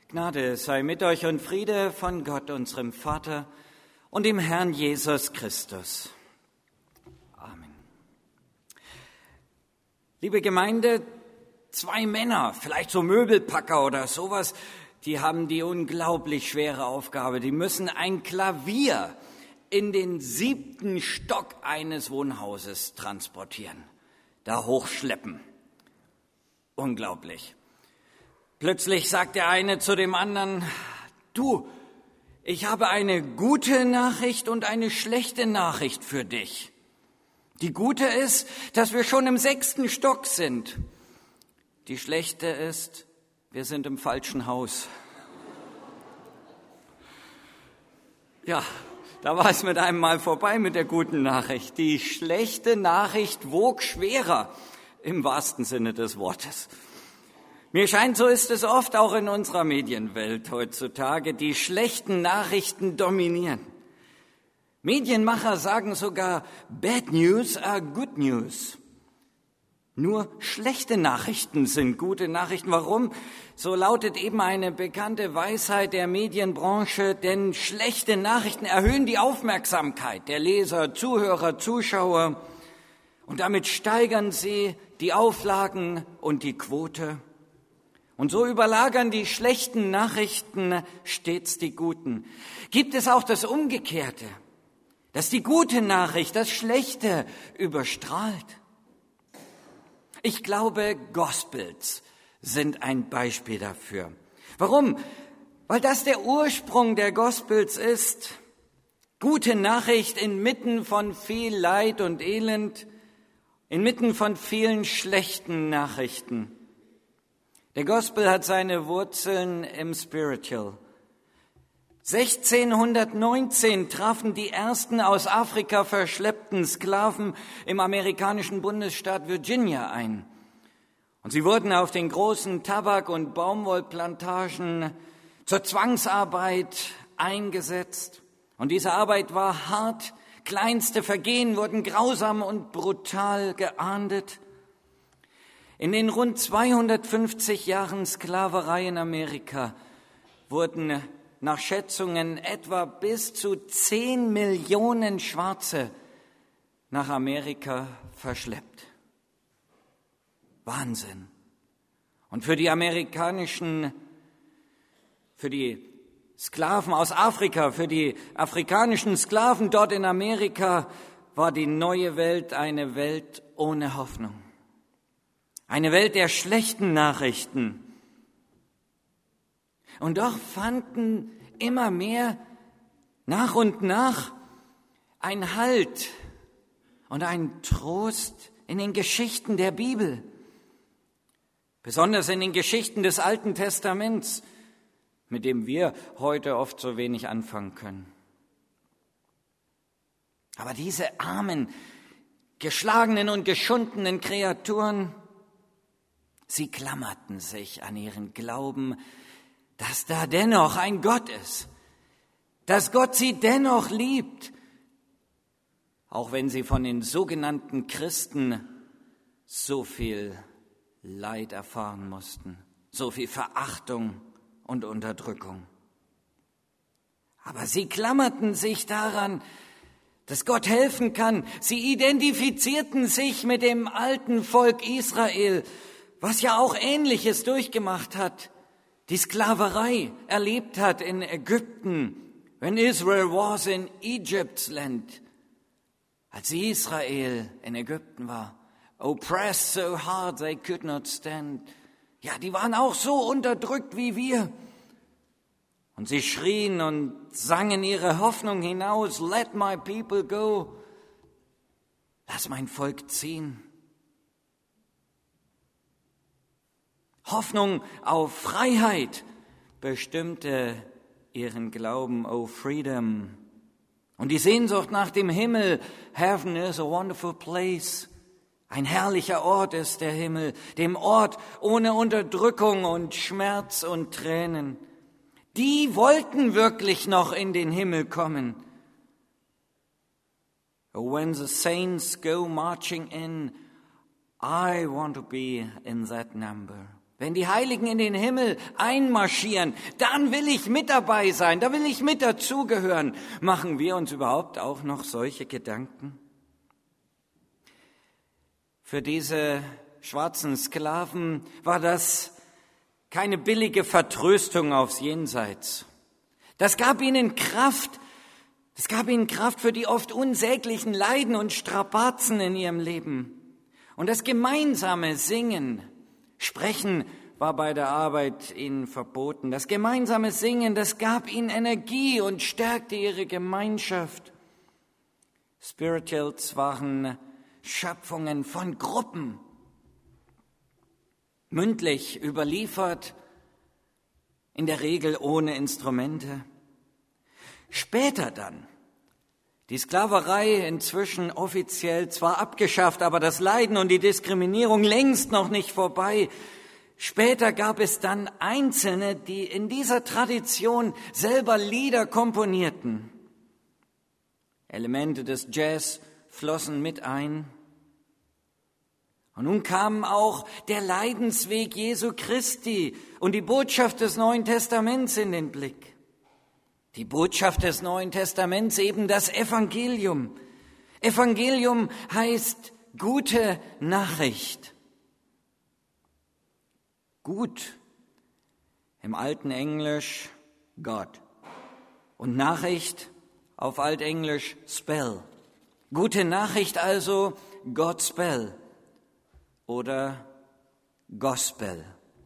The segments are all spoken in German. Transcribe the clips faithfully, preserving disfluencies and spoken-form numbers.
Gnade sei mit euch und Friede von Gott, unserem Vater und dem Herrn Jesus Christus. Amen. Liebe Gemeinde, zwei Männer, vielleicht so Möbelpacker oder sowas, die haben die unglaublich schwere Aufgabe. Die müssen ein Klavier in den siebten Stock eines Wohnhauses transportieren, da hochschleppen. Unglaublich. Plötzlich sagt der eine zu dem anderen: Du, ich habe eine gute Nachricht und eine schlechte Nachricht für dich. Die gute ist, dass wir schon im sechsten Stock sind. Die schlechte ist, wir sind im falschen Haus. Ja, da war es mit einem Mal vorbei mit der guten Nachricht. Die schlechte Nachricht wog schwerer, im wahrsten Sinne des Wortes. Mir scheint, so ist es oft auch in unserer Medienwelt heutzutage. Die schlechten Nachrichten dominieren. Medienmacher sagen sogar, bad news are good news. Nur schlechte Nachrichten sind gute Nachrichten. Warum? So lautet eben eine bekannte Weisheit der Medienbranche, denn schlechte Nachrichten erhöhen die Aufmerksamkeit der Leser, Zuhörer, Zuschauer und damit steigern sie die Auflagen und die Quote. Und so überlagern die schlechten Nachrichten stets die guten. Gibt es auch das Umgekehrte, dass die gute Nachricht das Schlechte überstrahlt? Ich glaube, Gospels sind ein Beispiel dafür. Warum? Weil das der Ursprung der Gospels ist. Gute Nachricht inmitten von viel Leid und Elend, inmitten von vielen schlechten Nachrichten. Der Gospel hat seine Wurzeln im Spiritual. sechzehnhundertneunzehn trafen die ersten aus Afrika verschleppten Sklaven im amerikanischen Bundesstaat Virginia ein. Und sie wurden auf den großen Tabak- und Baumwollplantagen zur Zwangsarbeit eingesetzt. Und diese Arbeit war hart. Kleinste Vergehen wurden grausam und brutal geahndet. In den rund zweihundertfünfzig Jahren Sklaverei in Amerika wurden nach Schätzungen etwa bis zu zehn Millionen Schwarze nach Amerika verschleppt. Wahnsinn. Und für die amerikanischen, für die Sklaven aus Afrika, für die afrikanischen Sklaven dort in Amerika war die neue Welt eine Welt ohne Hoffnung. Eine Welt der schlechten Nachrichten. Und doch fanden immer mehr nach und nach ein Halt und ein Trost in den Geschichten der Bibel. Besonders in den Geschichten des Alten Testaments, mit dem wir heute oft so wenig anfangen können. Aber diese armen, geschlagenen und geschundenen Kreaturen, sie klammerten sich an ihren Glauben, dass da dennoch ein Gott ist, dass Gott sie dennoch liebt, auch wenn sie von den sogenannten Christen so viel Leid erfahren mussten, so viel Verachtung und Unterdrückung. Aber sie klammerten sich daran, dass Gott helfen kann. Sie identifizierten sich mit dem alten Volk Israel, was ja auch Ähnliches durchgemacht hat, die Sklaverei erlebt hat in Ägypten, when Israel was in Egypt's land, als Israel in Ägypten war, oppressed so hard they could not stand. Ja, die waren auch so unterdrückt wie wir. Und sie schrien und sangen ihre Hoffnung hinaus, let my people go, lass mein Volk ziehen. Hoffnung auf Freiheit bestimmte ihren Glauben, oh freedom. Und die Sehnsucht nach dem Himmel, heaven is a wonderful place. Ein herrlicher Ort ist der Himmel, dem Ort ohne Unterdrückung und Schmerz und Tränen. Die wollten wirklich noch in den Himmel kommen. Oh, when the saints go marching in, I want to be in that number. Wenn die Heiligen in den Himmel einmarschieren, dann will ich mit dabei sein, da will ich mit dazugehören. Machen wir uns überhaupt auch noch solche Gedanken? Für diese schwarzen Sklaven war das keine billige Vertröstung aufs Jenseits. Das gab ihnen Kraft, das gab ihnen Kraft für die oft unsäglichen Leiden und Strapazen in ihrem Leben. Und das gemeinsame Singen, Sprechen war bei der Arbeit ihnen verboten. Das gemeinsame Singen, das gab ihnen Energie und stärkte ihre Gemeinschaft. Spirituals waren Schöpfungen von Gruppen, mündlich überliefert, in der Regel ohne Instrumente. Später dann, die Sklaverei inzwischen offiziell zwar abgeschafft, aber das Leiden und die Diskriminierung längst noch nicht vorbei. Später gab es dann Einzelne, die in dieser Tradition selber Lieder komponierten. Elemente des Jazz flossen mit ein. Und nun kam auch der Leidensweg Jesu Christi und die Botschaft des Neuen Testaments in den Blick. Die Botschaft des Neuen Testaments, eben das Evangelium. Evangelium heißt gute Nachricht. Gut im alten Englisch God und Nachricht auf Altenglisch Spell. Gute Nachricht also Godspell oder Gospel.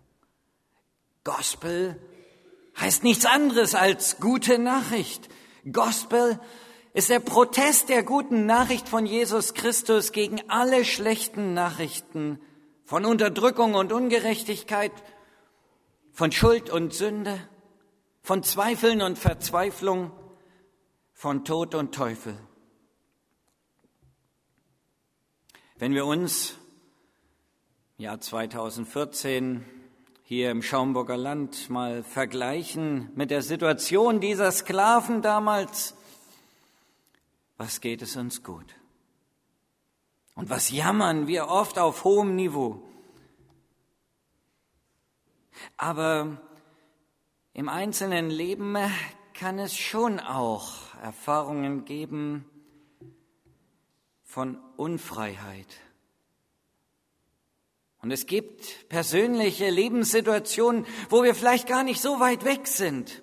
Gospel heißt nichts anderes als gute Nachricht. Gospel ist der Protest der guten Nachricht von Jesus Christus gegen alle schlechten Nachrichten von Unterdrückung und Ungerechtigkeit, von Schuld und Sünde, von Zweifeln und Verzweiflung, von Tod und Teufel. Wenn wir uns im Jahr zweitausendvierzehn hier im Schaumburger Land mal vergleichen mit der Situation dieser Sklaven damals, was geht es uns gut? Und was jammern wir oft auf hohem Niveau? Aber im einzelnen Leben kann es schon auch Erfahrungen geben von Unfreiheit. Und es gibt persönliche Lebenssituationen, wo wir vielleicht gar nicht so weit weg sind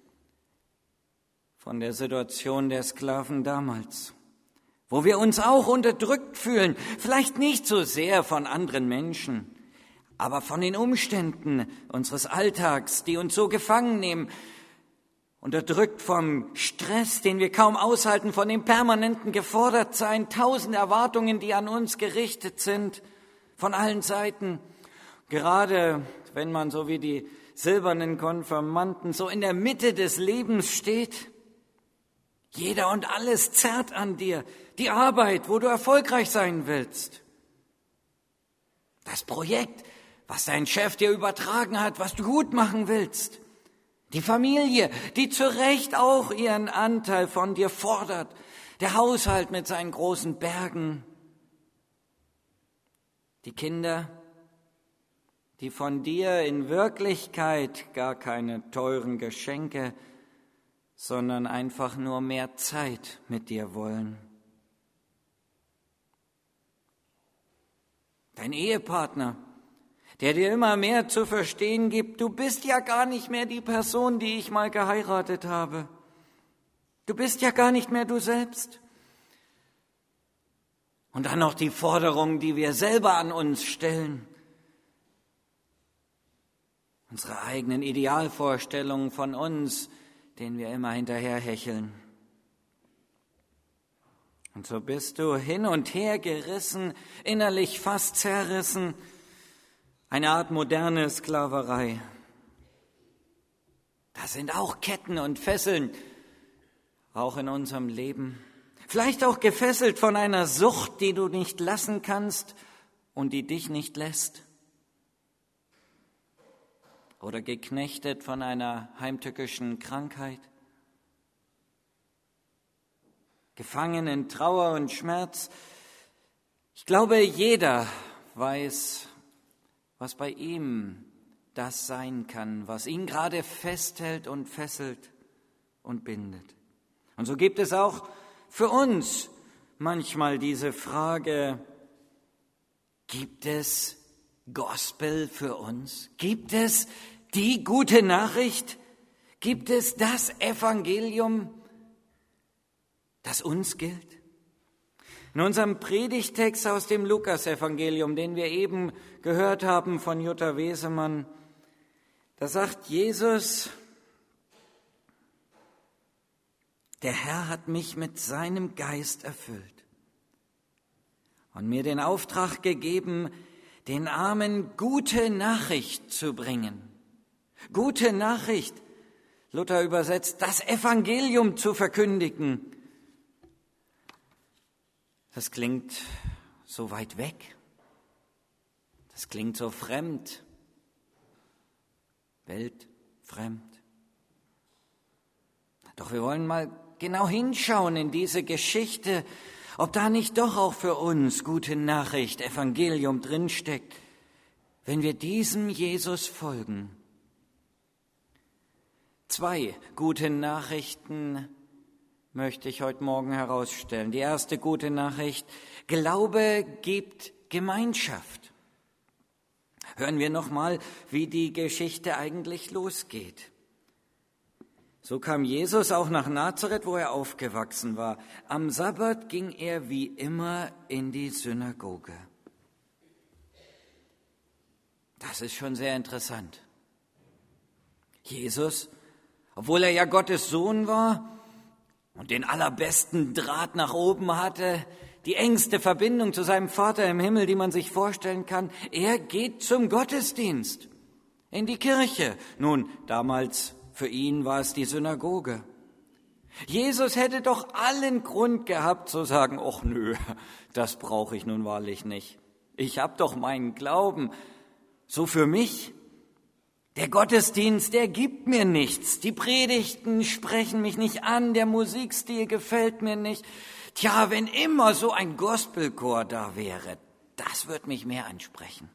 von der Situation der Sklaven damals, wo wir uns auch unterdrückt fühlen, vielleicht nicht so sehr von anderen Menschen, aber von den Umständen unseres Alltags, die uns so gefangen nehmen, unterdrückt vom Stress, den wir kaum aushalten, von dem permanenten Gefordertsein, tausend Erwartungen, die an uns gerichtet sind, von allen Seiten. Gerade wenn man so wie die silbernen Konfirmanden so in der Mitte des Lebens steht, jeder und alles zerrt an dir, die Arbeit, wo du erfolgreich sein willst, das Projekt, was dein Chef dir übertragen hat, was du gut machen willst, die Familie, die zu Recht auch ihren Anteil von dir fordert, der Haushalt mit seinen großen Bergen, die Kinder, die von dir in Wirklichkeit gar keine teuren Geschenke, sondern einfach nur mehr Zeit mit dir wollen. Dein Ehepartner, der dir immer mehr zu verstehen gibt, du bist ja gar nicht mehr die Person, die ich mal geheiratet habe. Du bist ja gar nicht mehr du selbst. Und dann noch die Forderungen, die wir selber an uns stellen. Unsere eigenen Idealvorstellungen von uns, denen wir immer hinterherhecheln. Und so bist du hin und her gerissen, innerlich fast zerrissen. Eine Art moderne Sklaverei. Da sind auch Ketten und Fesseln, auch in unserem Leben. Vielleicht auch gefesselt von einer Sucht, die du nicht lassen kannst und die dich nicht lässt. Oder geknechtet von einer heimtückischen Krankheit. Gefangen in Trauer und Schmerz. Ich glaube, jeder weiß, was bei ihm das sein kann, was ihn gerade festhält und fesselt und bindet. Und so gibt es auch für uns manchmal diese Frage, gibt es Gospel für uns? Gibt es die gute Nachricht? Gibt es das Evangelium, das uns gilt? In unserem Predigtext aus dem Lukas-Evangelium, den wir eben gehört haben von Jutta Wesemann, da sagt Jesus, der Herr hat mich mit seinem Geist erfüllt und mir den Auftrag gegeben, den Armen gute Nachricht zu bringen. Gute Nachricht, Luther übersetzt, das Evangelium zu verkündigen. Das klingt so weit weg. Das klingt so fremd, weltfremd. Doch wir wollen mal genau hinschauen in diese Geschichte, ob da nicht doch auch für uns gute Nachricht, Evangelium drinsteckt, wenn wir diesem Jesus folgen. Zwei gute Nachrichten möchte ich heute Morgen herausstellen. Die erste gute Nachricht: Glaube gibt Gemeinschaft. Hören wir nochmal, wie die Geschichte eigentlich losgeht. So kam Jesus auch nach Nazareth, wo er aufgewachsen war. Am Sabbat ging er wie immer in die Synagoge. Das ist schon sehr interessant. Jesus, obwohl er ja Gottes Sohn war und den allerbesten Draht nach oben hatte, die engste Verbindung zu seinem Vater im Himmel, die man sich vorstellen kann, er geht zum Gottesdienst, in die Kirche. Nun, damals für ihn war es die Synagoge. Jesus hätte doch allen Grund gehabt zu sagen, ach nö, das brauche ich nun wahrlich nicht. Ich habe doch meinen Glauben, so für mich. Der Gottesdienst, der gibt mir nichts. Die Predigten sprechen mich nicht an, der Musikstil gefällt mir nicht. Tja, wenn immer so ein Gospelchor da wäre, das würde mich mehr ansprechen.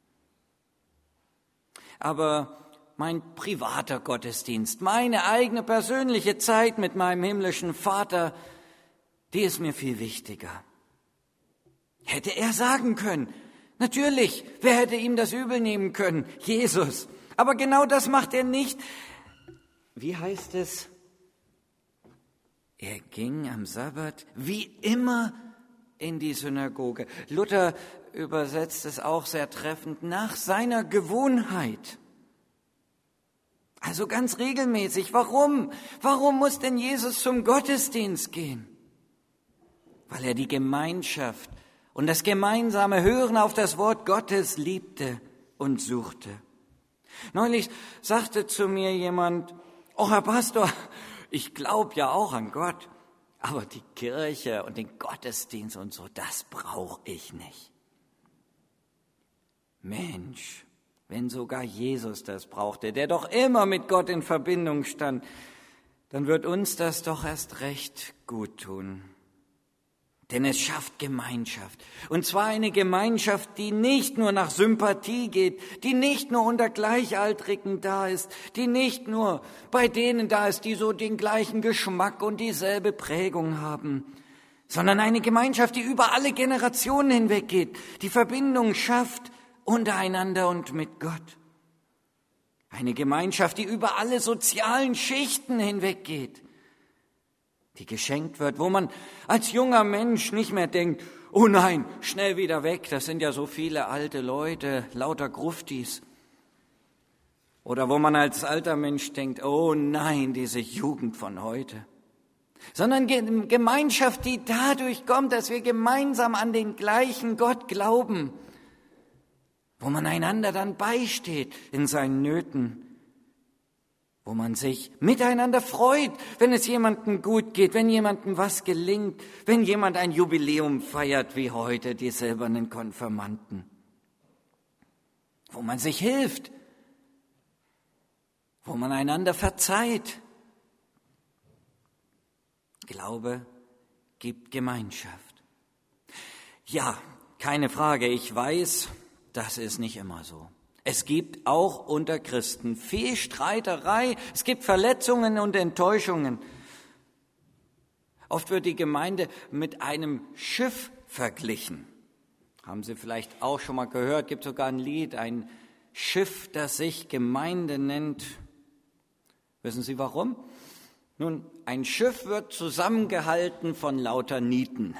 Aber mein privater Gottesdienst, meine eigene persönliche Zeit mit meinem himmlischen Vater, die ist mir viel wichtiger. Hätte er sagen können, natürlich, wer hätte ihm das übel nehmen können? Jesus. Aber genau das macht er nicht. Wie heißt es? Er ging am Sabbat wie immer in die Synagoge. Luther übersetzt es auch sehr treffend, nach seiner Gewohnheit. Also ganz regelmäßig. Warum? Warum muss denn Jesus zum Gottesdienst gehen? Weil er die Gemeinschaft und das gemeinsame Hören auf das Wort Gottes liebte und suchte. Neulich sagte zu mir jemand, oh Herr Pastor, ich glaube ja auch an Gott, aber die Kirche und den Gottesdienst und so, das brauche ich nicht. Mensch, wenn sogar Jesus das brauchte, der doch immer mit Gott in Verbindung stand, dann wird uns das doch erst recht gut tun. Denn es schafft Gemeinschaft. Und zwar eine Gemeinschaft, die nicht nur nach Sympathie geht, die nicht nur unter Gleichaltrigen da ist, die nicht nur bei denen da ist, die so den gleichen Geschmack und dieselbe Prägung haben, sondern eine Gemeinschaft, die über alle Generationen hinweg geht, die Verbindung schafft untereinander und mit Gott. Eine Gemeinschaft, die über alle sozialen Schichten hinweg geht, die geschenkt wird, wo man als junger Mensch nicht mehr denkt, oh nein, schnell wieder weg, das sind ja so viele alte Leute, lauter Gruftis. Oder wo man als alter Mensch denkt, oh nein, diese Jugend von heute. Sondern Gemeinschaft, die dadurch kommt, dass wir gemeinsam an den gleichen Gott glauben, wo man einander dann beisteht in seinen Nöten, wo man sich miteinander freut, wenn es jemandem gut geht, wenn jemandem was gelingt, wenn jemand ein Jubiläum feiert wie heute die silbernen Konfirmanden, wo man sich hilft, wo man einander verzeiht. Glaube gibt Gemeinschaft. Ja, keine Frage, ich weiß, das ist nicht immer so. Es gibt auch unter Christen viel Streiterei, es gibt Verletzungen und Enttäuschungen. Oft wird die Gemeinde mit einem Schiff verglichen. Haben Sie vielleicht auch schon mal gehört, gibt sogar ein Lied, ein Schiff, das sich Gemeinde nennt. Wissen Sie warum? Nun, ein Schiff wird zusammengehalten von lauter Nieten.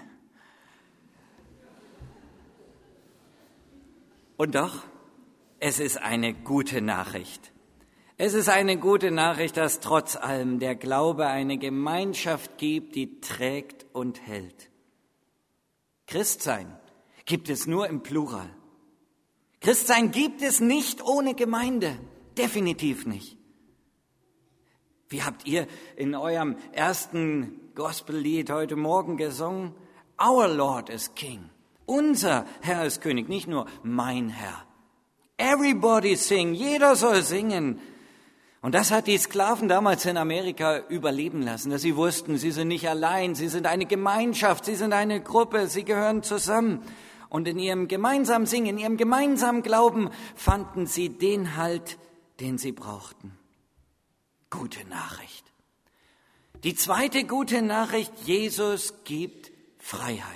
Und doch, es ist eine gute Nachricht. Es ist eine gute Nachricht, dass trotz allem der Glaube eine Gemeinschaft gibt, die trägt und hält. Christsein gibt es nur im Plural. Christsein gibt es nicht ohne Gemeinde, definitiv nicht. Wie habt ihr in eurem ersten Gospellied heute Morgen gesungen? Our Lord is King. Unser Herr ist König, nicht nur mein Herr. Everybody sing, jeder soll singen. Und das hat die Sklaven damals in Amerika überleben lassen, dass sie wussten, sie sind nicht allein, sie sind eine Gemeinschaft, sie sind eine Gruppe, sie gehören zusammen. Und in ihrem gemeinsamen Singen, in ihrem gemeinsamen Glauben fanden sie den Halt, den sie brauchten. Gute Nachricht. Die zweite gute Nachricht, Jesus gibt Freiheit.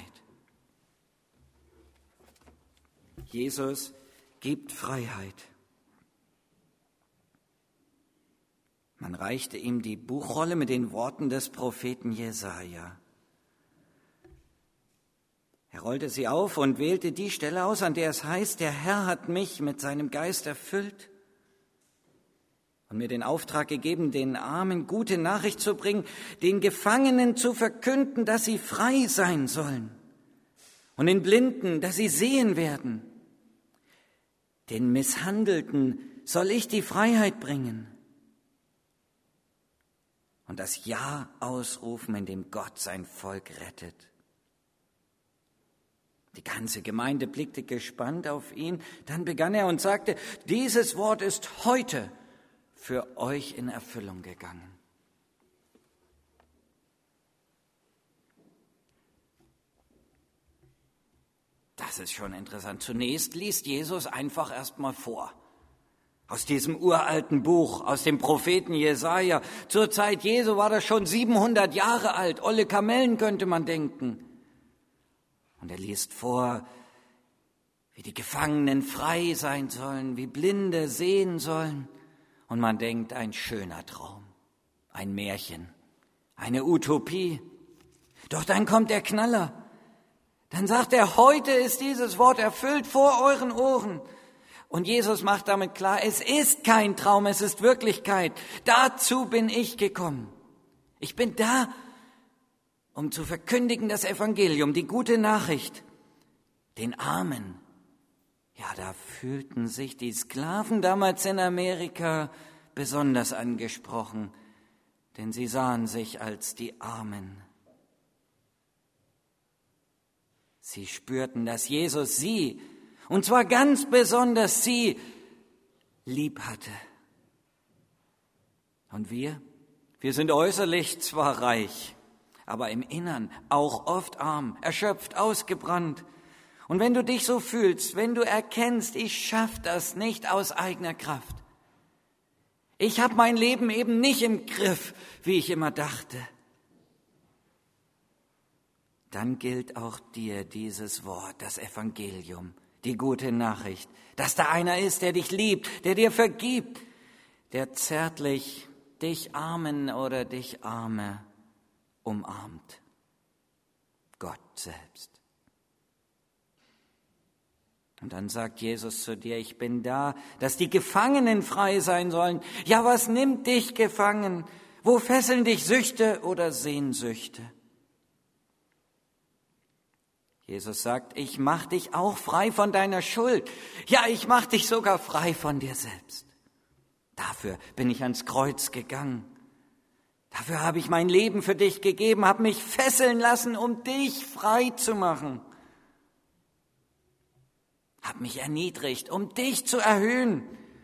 Jesus gibt Freiheit. Man reichte ihm die Buchrolle mit den Worten des Propheten Jesaja. Er rollte sie auf und wählte die Stelle aus, an der es heißt, der Herr hat mich mit seinem Geist erfüllt und mir den Auftrag gegeben, den Armen gute Nachricht zu bringen, den Gefangenen zu verkünden, dass sie frei sein sollen und den Blinden, dass sie sehen werden. Den Misshandelten soll ich die Freiheit bringen und das Ja ausrufen, in dem Gott sein Volk rettet. Die ganze Gemeinde blickte gespannt auf ihn. Dann begann er und sagte, dieses Wort ist heute für euch in Erfüllung gegangen. Das ist schon interessant. Zunächst liest Jesus einfach erstmal vor. Aus diesem uralten Buch, aus dem Propheten Jesaja. Zur Zeit Jesu war das schon siebenhundert Jahre alt. Olle Kamellen könnte man denken. Und er liest vor, wie die Gefangenen frei sein sollen, wie Blinde sehen sollen. Und man denkt, ein schöner Traum, ein Märchen, eine Utopie. Doch dann kommt der Knaller. Dann sagt er, heute ist dieses Wort erfüllt vor euren Ohren. Und Jesus macht damit klar, es ist kein Traum, es ist Wirklichkeit. Dazu bin ich gekommen. Ich bin da, um zu verkündigen das Evangelium, die gute Nachricht, den Armen. Ja, da fühlten sich die Sklaven damals in Amerika besonders angesprochen, denn sie sahen sich als die Armen. Sie spürten, dass Jesus sie, und zwar ganz besonders sie, lieb hatte. Und wir? Wir sind äußerlich zwar reich, aber im Innern auch oft arm, erschöpft, ausgebrannt. Und wenn du dich so fühlst, wenn du erkennst, ich schaff das nicht aus eigener Kraft, ich habe mein Leben eben nicht im Griff, wie ich immer dachte, dann gilt auch dir dieses Wort, das Evangelium, die gute Nachricht, dass da einer ist, der dich liebt, der dir vergibt, der zärtlich dich Armen oder dich Arme umarmt. Gott selbst. Und dann sagt Jesus zu dir, ich bin da, dass die Gefangenen frei sein sollen. Ja, was nimmt dich gefangen? Wo fesseln dich Süchte oder Sehnsüchte? Jesus sagt, ich mach dich auch frei von deiner Schuld. Ja, ich mach dich sogar frei von dir selbst. Dafür bin ich ans Kreuz gegangen. Dafür habe ich mein Leben für dich gegeben, habe mich fesseln lassen, um dich frei zu machen. Habe mich erniedrigt, um dich zu erhöhen.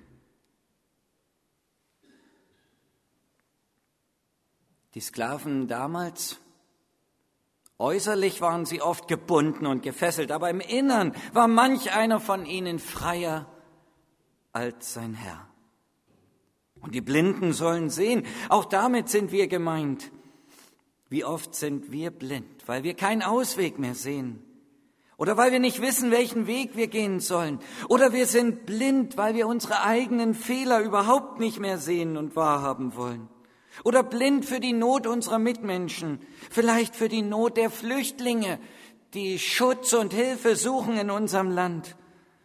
Die Sklaven damals, äußerlich waren sie oft gebunden und gefesselt, aber im Innern war manch einer von ihnen freier als sein Herr. Und die Blinden sollen sehen, auch damit sind wir gemeint. Wie oft sind wir blind, weil wir keinen Ausweg mehr sehen? Oder weil wir nicht wissen, welchen Weg wir gehen sollen? Oder wir sind blind, weil wir unsere eigenen Fehler überhaupt nicht mehr sehen und wahrhaben wollen? Oder blind für die Not unserer Mitmenschen, vielleicht für die Not der Flüchtlinge, die Schutz und Hilfe suchen in unserem Land?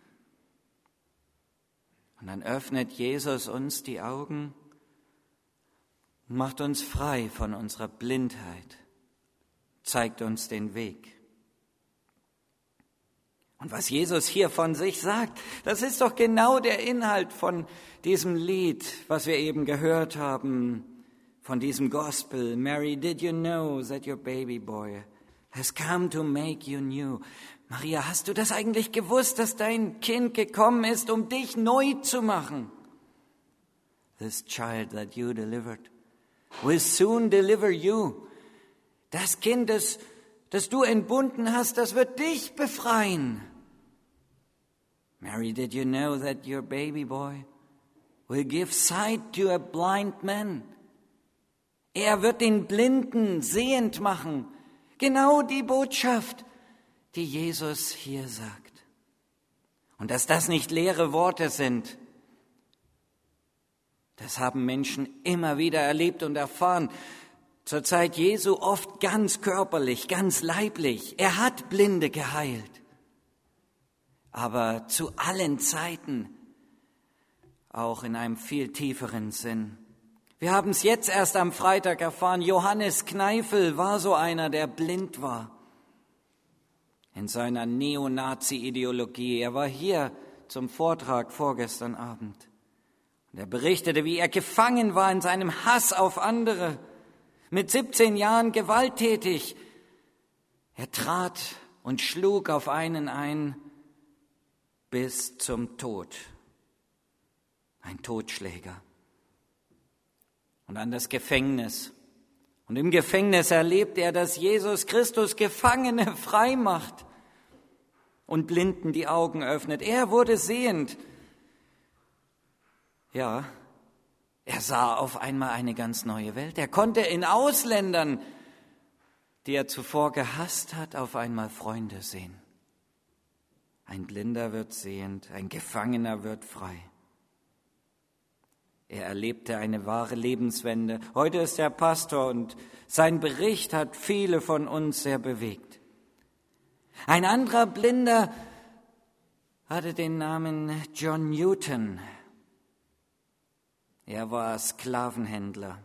Und dann öffnet Jesus uns die Augen und macht uns frei von unserer Blindheit, zeigt uns den Weg. Und was Jesus hier von sich sagt, das ist doch genau der Inhalt von diesem Lied, was wir eben gehört haben, von diesem Gospel. Mary, did you know that your baby boy has come to make you new? Maria, hast du das eigentlich gewusst, dass dein Kind gekommen ist, um dich neu zu machen? This child that you delivered will soon deliver you. Das Kind, das, das du entbunden hast, das wird dich befreien. Mary, did you know that your baby boy will give sight to a blind man? Er wird den Blinden sehend machen. Genau die Botschaft, die Jesus hier sagt. Und dass das nicht leere Worte sind, das haben Menschen immer wieder erlebt und erfahren. Zur Zeit Jesu oft ganz körperlich, ganz leiblich. Er hat Blinde geheilt. Aber zu allen Zeiten auch in einem viel tieferen Sinn. Wir haben es jetzt erst am Freitag erfahren, Johannes Kneifel war so einer, der blind war. In seiner Neonazi-Ideologie. Er war hier zum Vortrag vorgestern Abend. Und er berichtete, wie er gefangen war in seinem Hass auf andere. Mit siebzehn Jahren gewalttätig. Er trat und schlug auf einen ein bis zum Tod. Ein Totschläger. Und an das Gefängnis. Und im Gefängnis erlebt er, dass Jesus Christus Gefangene frei macht und Blinden die Augen öffnet. Er wurde sehend. Ja, er sah auf einmal eine ganz neue Welt. Er konnte in Ausländern, die er zuvor gehasst hat, auf einmal Freunde sehen. Ein Blinder wird sehend, ein Gefangener wird frei. Er erlebte eine wahre Lebenswende. Heute ist er Pastor und sein Bericht hat viele von uns sehr bewegt. Ein anderer Blinder hatte den Namen John Newton. Er war Sklavenhändler.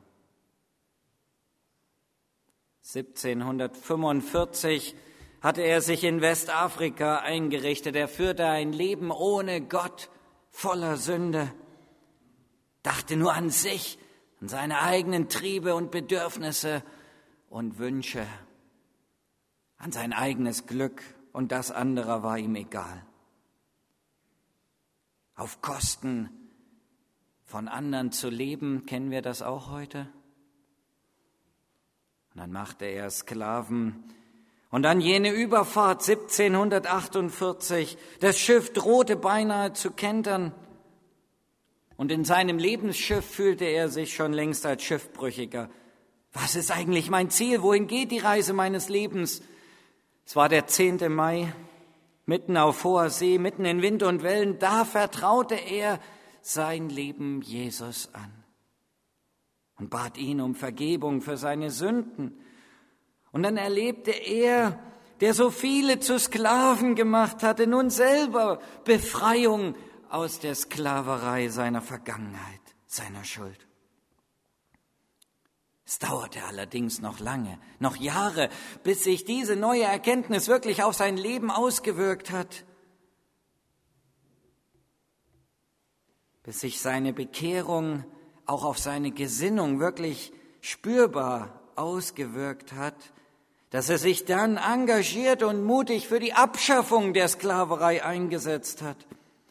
siebzehnhundertfünfundvierzig hatte er sich in Westafrika eingerichtet. Er führte ein Leben ohne Gott, voller Sünde. Dachte nur an sich, an seine eigenen Triebe und Bedürfnisse und Wünsche, an sein eigenes Glück, und das andere war ihm egal. Auf Kosten von anderen zu leben, kennen wir das auch heute? Und dann machte er Sklaven. Und dann jene Überfahrt siebzehnhundertachtundvierzig, das Schiff drohte beinahe zu kentern. Und in seinem Lebensschiff fühlte er sich schon längst als Schiffbrüchiger. Was ist eigentlich mein Ziel? Wohin geht die Reise meines Lebens? Es war der zehnte Mai, mitten auf hoher See, mitten in Wind und Wellen. Da vertraute er sein Leben Jesus an und bat ihn um Vergebung für seine Sünden. Und dann erlebte er, der so viele zu Sklaven gemacht hatte, nun selber Befreiung aus der Sklaverei seiner Vergangenheit, seiner Schuld. Es dauerte allerdings noch lange, noch Jahre, bis sich diese neue Erkenntnis wirklich auf sein Leben ausgewirkt hat. Bis sich seine Bekehrung auch auf seine Gesinnung wirklich spürbar ausgewirkt hat, dass er sich dann engagiert und mutig für die Abschaffung der Sklaverei eingesetzt hat.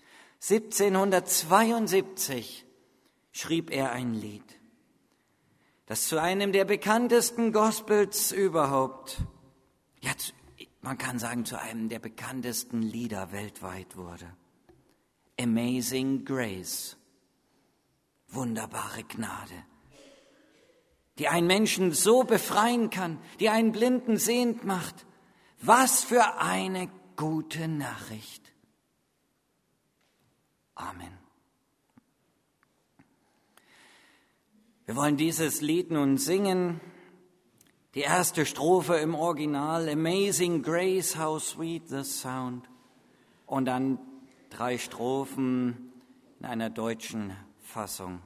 siebzehnhundertzweiundsiebzig schrieb er ein Lied, das zu einem der bekanntesten Gospels überhaupt, ja, man kann sagen, zu einem der bekanntesten Lieder weltweit wurde. Amazing Grace. Wunderbare Gnade, die einen Menschen so befreien kann, die einen Blinden sehend macht. Was für eine gute Nachricht. Amen. Wir wollen dieses Lied nun singen. Die erste Strophe im Original, Amazing Grace, how sweet the sound. Und dann drei Strophen in einer deutschen Fassung.